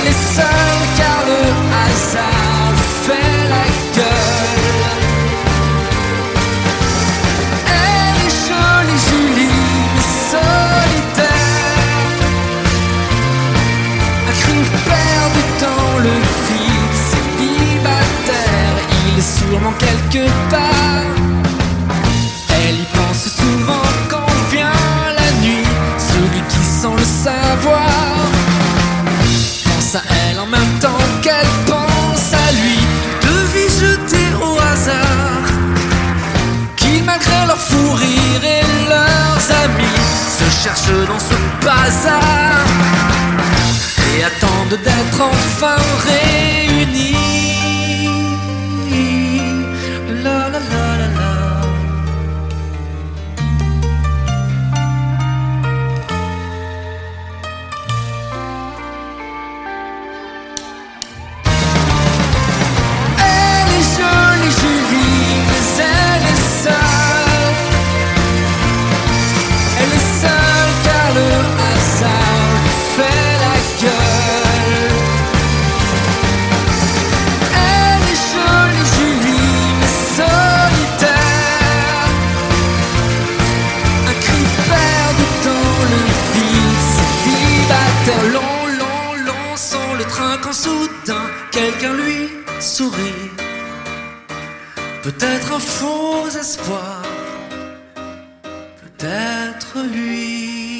est seule car le hasard fait la gueule. Elle est jolie Julie, mais solitaire. Un crime perdu dans le vide, célibataire. Il est sûrement quelque part. Elle y pense souvent quand vient la nuit. Celui qui sans le savoir pense à elle en même temps qu'elle pense à lui. Deux vies jetées au hasard, qui malgré leur fou rire et leurs amis se cherchent dans ce bazar et attendent d'être enfin réunis. La la la la la. Long sans le train quand soudain quelqu'un lui sourit. Peut-être un faux espoir, peut-être lui.